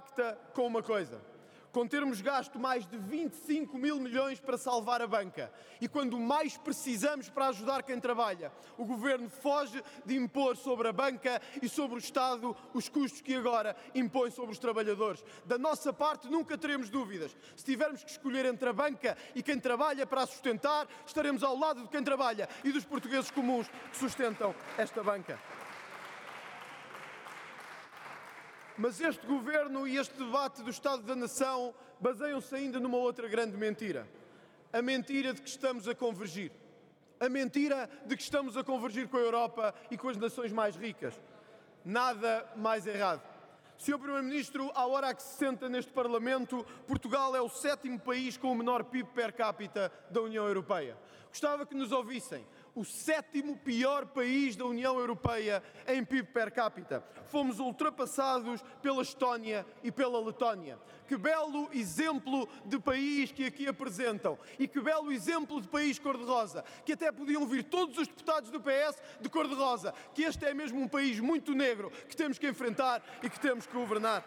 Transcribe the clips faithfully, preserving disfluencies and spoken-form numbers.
pacta com uma coisa: com termos gasto mais de vinte e cinco mil milhões para salvar a banca. E quando mais precisamos para ajudar quem trabalha, o Governo foge de impor sobre a banca e sobre o Estado os custos que agora impõe sobre os trabalhadores. Da nossa parte nunca teremos dúvidas. Se tivermos que escolher entre a banca e quem trabalha para a sustentar, estaremos ao lado de quem trabalha e dos portugueses comuns que sustentam esta banca. Mas este Governo e este debate do Estado da Nação baseiam-se ainda numa outra grande mentira. A mentira de que estamos a convergir. A mentira de que estamos a convergir com a Europa e com as nações mais ricas. Nada mais errado. senhor Primeiro-Ministro, à hora que se senta neste Parlamento, Portugal é o sétimo país com o menor P I B per capita da União Europeia. Gostava que nos ouvissem. O sétimo pior país da União Europeia em P I B per capita. Fomos ultrapassados pela Estónia e pela Letónia. Que belo exemplo de país que aqui apresentam. E que belo exemplo de país cor-de-rosa. Que até podiam vir todos os deputados do P S de cor-de-rosa. Que este é mesmo um país muito negro que temos que enfrentar e que temos que governar.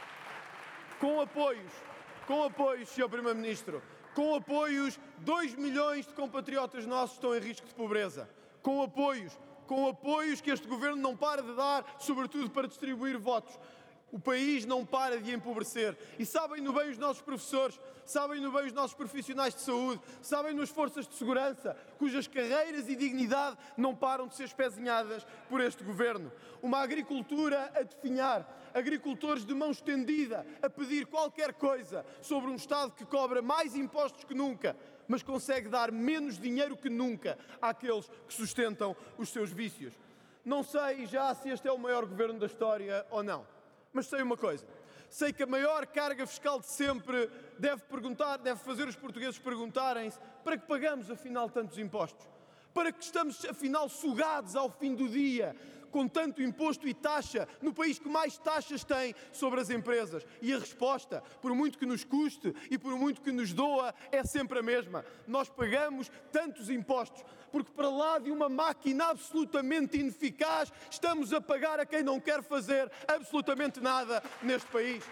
Com apoios, com apoios, senhor Primeiro-Ministro. Com apoios, dois milhões de compatriotas nossos estão em risco de pobreza. Com apoios, com apoios que este Governo não para de dar, sobretudo para distribuir votos. O país não para de empobrecer. E sabem-no bem os nossos professores, sabem-no bem os nossos profissionais de saúde, sabem-no as forças de segurança, cujas carreiras e dignidade não param de ser espezinhadas por este Governo. Uma agricultura a definhar, agricultores de mão estendida a pedir qualquer coisa sobre um Estado que cobra mais impostos que nunca, mas consegue dar menos dinheiro que nunca àqueles que sustentam os seus vícios. Não sei já se este é o maior Governo da história ou não. Mas sei uma coisa, sei que a maior carga fiscal de sempre deve perguntar, deve fazer os portugueses perguntarem-se para que pagamos afinal tantos impostos? Para que estamos afinal sugados ao fim do dia com tanto imposto e taxa no país que mais taxas tem sobre as empresas? E a resposta, por muito que nos custe e por muito que nos doa, é sempre a mesma. Nós pagamos tantos impostos porque para lá de uma máquina absolutamente ineficaz estamos a pagar a quem não quer fazer absolutamente nada neste país.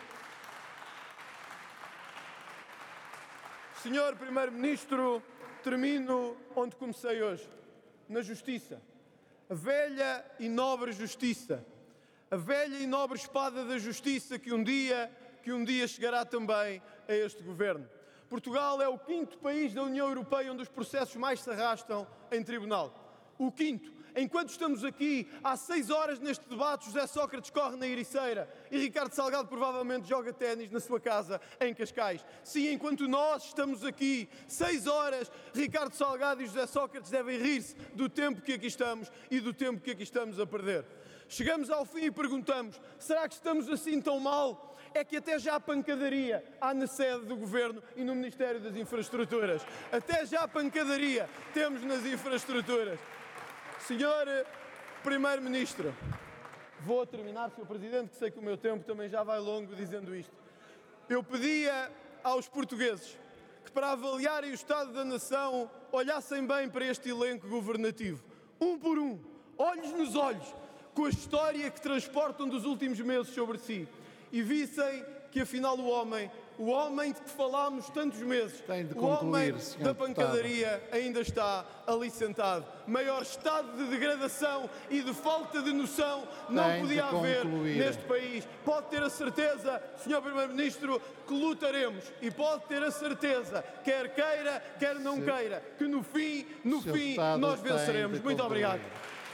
senhor Primeiro-Ministro, termino onde comecei hoje, na justiça. A velha e nobre justiça, a velha e nobre espada da justiça que um dia, que um dia chegará também a este Governo. Portugal é o quinto país da União Europeia onde os processos mais se arrastam em tribunal. O quinto. Enquanto estamos aqui, há seis horas neste debate, José Sócrates corre na Ericeira e Ricardo Salgado provavelmente joga ténis na sua casa em Cascais. Sim, enquanto nós estamos aqui, seis horas, Ricardo Salgado e José Sócrates devem rir-se do tempo que aqui estamos e do tempo que aqui estamos a perder. Chegamos ao fim e perguntamos, será que estamos assim tão mal? É que até já há pancadaria há na sede do Governo e no Ministério das Infraestruturas. Até já pancadaria temos nas infraestruturas. senhor Primeiro-Ministro, vou terminar, senhor Presidente, que sei que o meu tempo também já vai longo dizendo isto. Eu pedia aos portugueses que, para avaliarem o estado da nação, olhassem bem para este elenco governativo, um por um, olhos nos olhos, com a história que transportam dos últimos meses sobre si, e vissem que, afinal, o homem, o homem de que falámos tantos meses, o homem da pancadaria ainda está ali sentado. Maior estado de degradação e de falta de noção não podia haver neste país. Pode ter a certeza, senhor Primeiro-Ministro, que lutaremos, e pode ter a certeza, quer queira, quer não queira, que no fim, no fim, nós venceremos. Muito obrigado.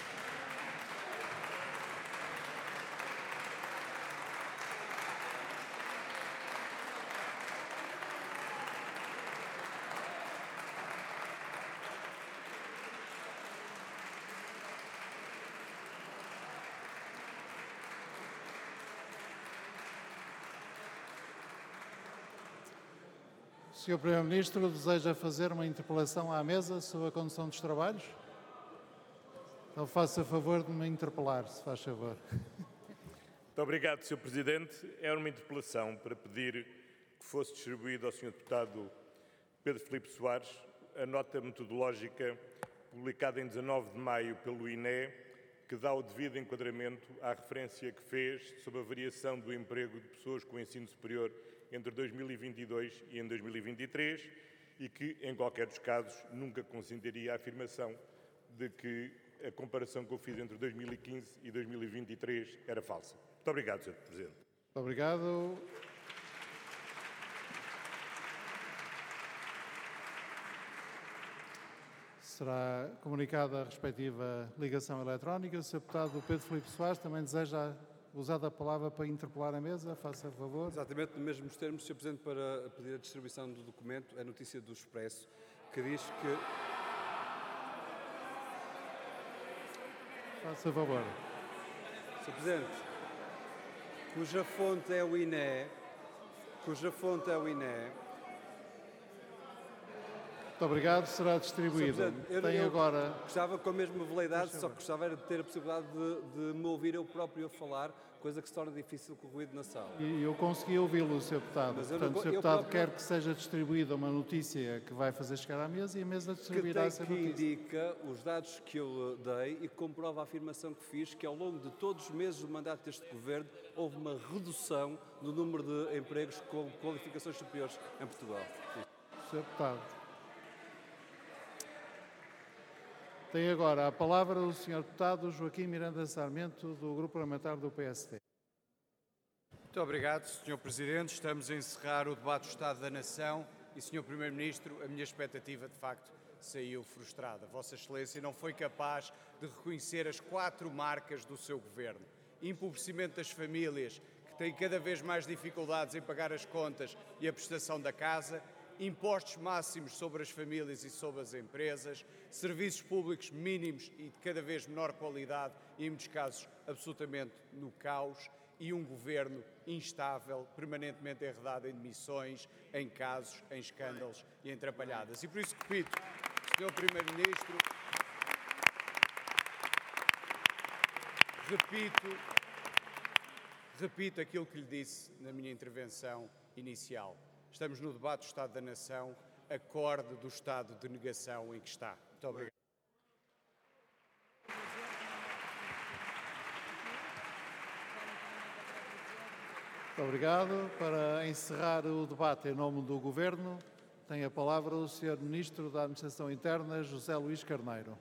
senhor Primeiro-Ministro, deseja fazer uma interpelação à mesa sobre a condução dos trabalhos? Então faça favor de me interpelar, se faz favor. Muito obrigado, senhor Presidente. Era uma interpelação para pedir que fosse distribuído ao senhor Deputado Pedro Filipe Soares a nota metodológica publicada em dezanove de maio pelo I N E que dá o devido enquadramento à referência que fez sobre a variação do emprego de pessoas com ensino superior entre dois mil e vinte e dois e em dois mil e vinte e três e que, em qualquer dos casos, nunca consentiria a afirmação de que a comparação que eu fiz entre dois mil e quinze e dois mil e vinte e três era falsa. Muito obrigado, senhor Presidente. Muito obrigado. Será comunicada a respectiva ligação eletrónica. O senhor Deputado Pedro Filipe Soares também deseja usar a palavra para interpelar a mesa. Faça favor. Exatamente, nos mesmos termos, senhor Presidente, para pedir a distribuição do documento, a notícia do Expresso, que diz que... Faça favor. senhor Presidente, cuja fonte é o I N E, cuja fonte é o I N E... Muito obrigado, será distribuído. Eu, Tem eu agora... gostava com a mesma veleidade, só que gostava era de ter a possibilidade de, de me ouvir eu próprio a falar, coisa que se torna difícil com o ruído na sala. E eu consegui ouvi-lo, senhor Deputado. Mas Portanto, não, o senhor eu Deputado próprio... quer que seja distribuída uma notícia que vai fazer chegar à mesa e a mesa que, distribuirá tem, essa que notícia. indica os dados que eu dei e que comprova a afirmação que fiz, que ao longo de todos os meses do mandato deste Governo houve uma redução do número de empregos com qualificações superiores em Portugal. senhor Deputado. Tem agora a palavra o senhor Deputado Joaquim Miranda Sarmento, do Grupo Parlamentar do P S D. Muito obrigado, senhor Presidente. Estamos a encerrar o debate do Estado da Nação e, senhor Primeiro-Ministro, a minha expectativa, de facto, saiu frustrada. Vossa Excelência não foi capaz de reconhecer as quatro marcas do seu Governo. Empobrecimento das famílias, que têm cada vez mais dificuldades em pagar as contas e a prestação da casa, impostos máximos sobre as famílias e sobre as empresas, serviços públicos mínimos e de cada vez menor qualidade e, em muitos casos, absolutamente no caos, e um governo instável, permanentemente enredado em demissões, em casos, em escândalos e em atrapalhadas. E por isso repito, senhor Primeiro-Ministro, repito, repito aquilo que lhe disse na minha intervenção inicial. Estamos no debate do Estado da Nação, acorde do estado de negação em que está. Muito obrigado. Muito obrigado. Para encerrar o debate em nome do Governo, tem a palavra o senhor Ministro da Administração Interna, José Luís Carneiro.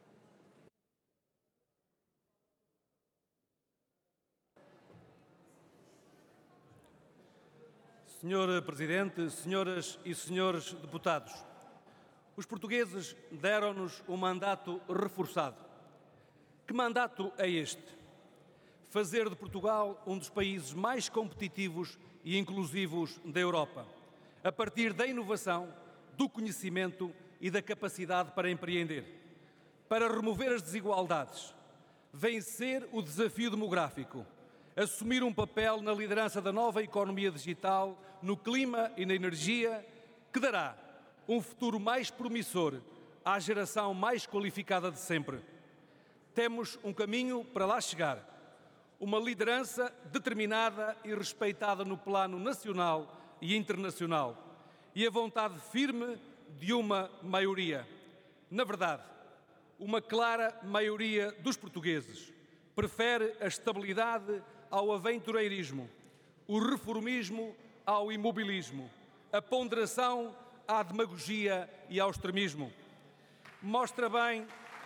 senhor Presidente, senhoras e senhores deputados, os portugueses deram-nos um mandato reforçado. Que mandato é este? Fazer de Portugal um dos países mais competitivos e inclusivos da Europa, a partir da inovação, do conhecimento e da capacidade para empreender, para remover as desigualdades, vencer o desafio demográfico, assumir um papel na liderança da nova economia digital, no clima e na energia, que dará um futuro mais promissor à geração mais qualificada de sempre. Temos um caminho para lá chegar, uma liderança determinada e respeitada no plano nacional e internacional, e a vontade firme de uma maioria. Na verdade, uma clara maioria dos portugueses prefere a estabilidade ao aventureirismo, o reformismo ao imobilismo, a ponderação à demagogia e ao extremismo. Mostra bem,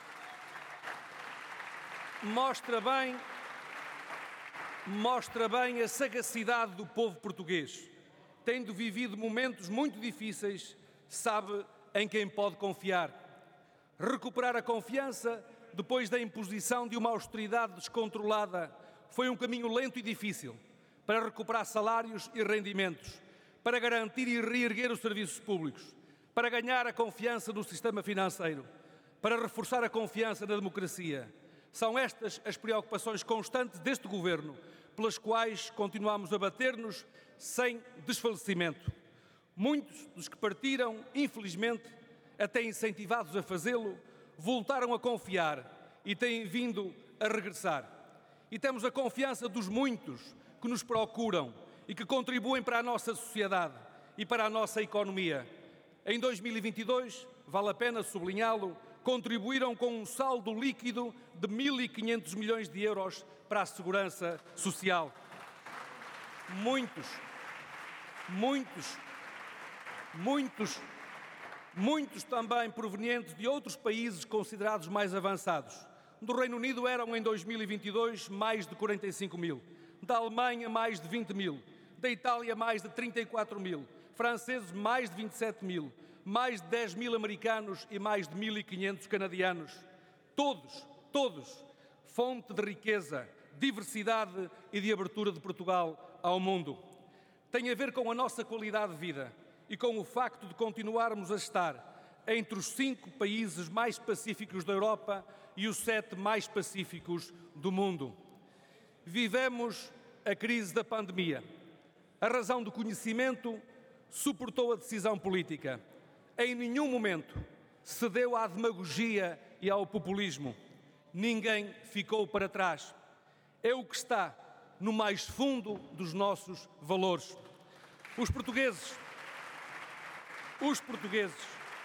mostra bem, mostra bem a sagacidade do povo português. Tendo vivido momentos muito difíceis, sabe em quem pode confiar. Recuperar a confiança depois da imposição de uma austeridade descontrolada foi um caminho lento e difícil para recuperar salários e rendimentos, para garantir e reerguer os serviços públicos, para ganhar a confiança no sistema financeiro, para reforçar a confiança na democracia. São estas as preocupações constantes deste Governo, pelas quais continuamos a bater-nos sem desfalecimento. Muitos dos que partiram, infelizmente, até incentivados a fazê-lo, voltaram a confiar e têm vindo a regressar. E temos a confiança dos muitos que nos procuram e que contribuem para a nossa sociedade e para a nossa economia. Em dois mil e vinte e dois, vale a pena sublinhá-lo, contribuíram com um saldo líquido de mil e quinhentos milhões de euros para a segurança social. Muitos, muitos, muitos, muitos também provenientes de outros países considerados mais avançados. Do Reino Unido eram, em dois mil e vinte e dois, mais de quarenta e cinco mil. Da Alemanha, mais de vinte mil. Da Itália, mais de trinta e quatro mil. Franceses, mais de vinte e sete mil. Mais de dez mil americanos e mais de mil e quinhentos canadianos. Todos, todos, fonte de riqueza, diversidade e de abertura de Portugal ao mundo. Tem a ver com a nossa qualidade de vida e com o facto de continuarmos a estar entre os cinco países mais pacíficos da Europa e os sete mais pacíficos do mundo. Vivemos a crise da pandemia. A razão do conhecimento suportou a decisão política. Em nenhum momento cedeu à demagogia e ao populismo. Ninguém ficou para trás. É o que está no mais fundo dos nossos valores. Os portugueses, os portugueses,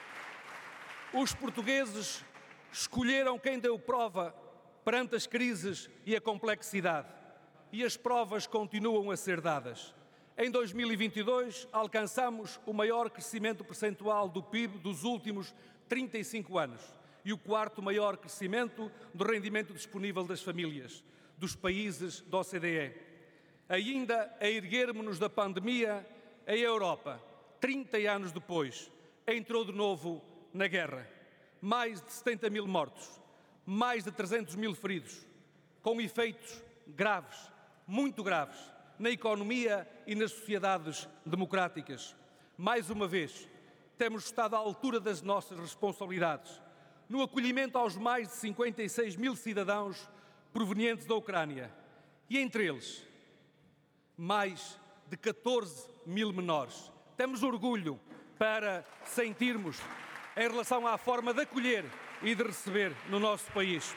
os portugueses escolheram quem deu prova perante as crises e a complexidade. E as provas continuam a ser dadas. Em dois mil e vinte e dois, alcançamos o maior crescimento percentual do P I B dos últimos trinta e cinco anos e o quarto maior crescimento do rendimento disponível das famílias dos países da O C D E. Ainda a erguermos-nos da pandemia, a Europa, trinta anos depois, entrou de novo na guerra. Mais de setenta mil mortos, mais de trezentos mil feridos, com efeitos graves, muito graves, na economia e nas sociedades democráticas. Mais uma vez, temos estado à altura das nossas responsabilidades no acolhimento aos mais de cinquenta e seis mil cidadãos provenientes da Ucrânia e, entre eles, mais de catorze mil menores. Temos orgulho para sentirmos em relação à forma de acolher e de receber no nosso país.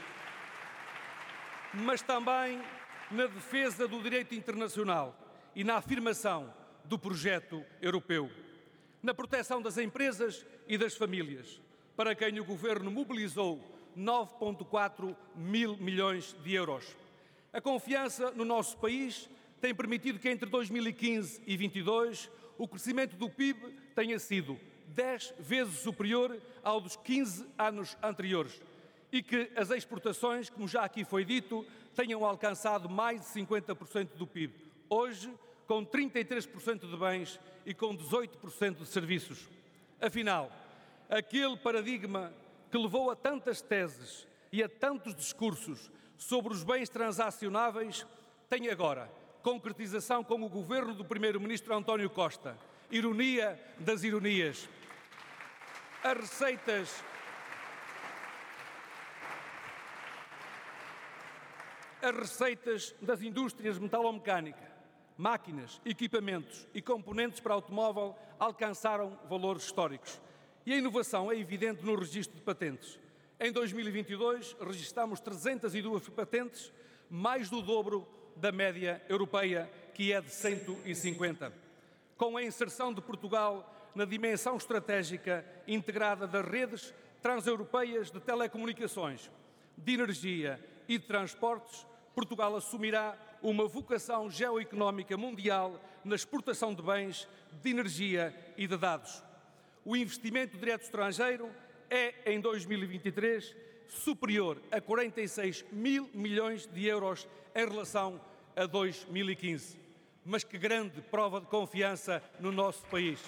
Mas também na defesa do direito internacional e na afirmação do projeto europeu, na proteção das empresas e das famílias, para quem o Governo mobilizou nove vírgula quatro mil milhões de euros. A confiança no nosso país tem permitido que entre dois mil e quinze e vinte e dois o crescimento do P I B tenha sido dez vezes superior ao dos quinze anos anteriores e que as exportações, como já aqui foi dito, tenham alcançado mais de cinquenta por cento do P I B. Hoje, com trinta e três por cento de bens e com dezoito por cento de serviços. Afinal, aquele paradigma que levou a tantas teses e a tantos discursos sobre os bens transacionáveis tem agora concretização com o governo do primeiro-ministro António Costa. Ironia das ironias. As receitas... As receitas das indústrias metalomecânica, máquinas, equipamentos e componentes para automóvel alcançaram valores históricos. E a inovação é evidente no registro de patentes. Em dois mil e vinte e dois, registámos trezentas e duas patentes, mais do dobro da média europeia, que é de cento e cinquenta. Com a inserção de Portugal na dimensão estratégica integrada das redes transeuropeias de telecomunicações, de energia e de transportes, Portugal assumirá uma vocação geoeconómica mundial na exportação de bens, de energia e de dados. O investimento direto estrangeiro é, em dois mil e vinte e três, superior a quarenta e seis mil milhões de euros em relação a dois mil e quinze. Mas que grande prova de confiança no nosso país.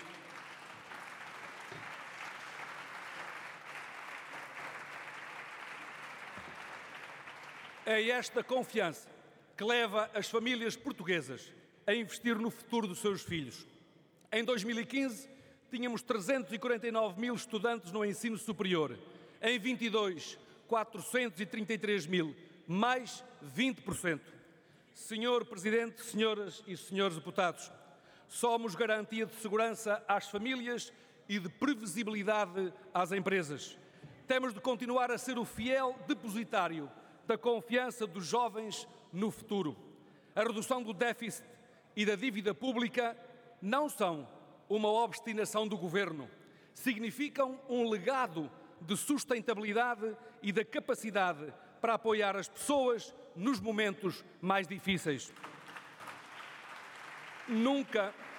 É esta confiança que leva as famílias portuguesas a investir no futuro dos seus filhos. Em dois mil e quinze, tínhamos trezentos e quarenta e nove mil estudantes no ensino superior. Em vinte e dois, quatrocentos e trinta e três mil, mais vinte por cento. Senhor Presidente, senhoras e senhores deputados, somos garantia de segurança às famílias e de previsibilidade às empresas. Temos de continuar a ser o fiel depositário da confiança dos jovens no futuro. A redução do déficit e da dívida pública não são uma obstinação do Governo. Significam um legado de sustentabilidade e da capacidade para apoiar as pessoas nos momentos mais difíceis. Nunca